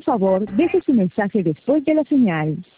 Por favor, deje su mensaje después de la señal.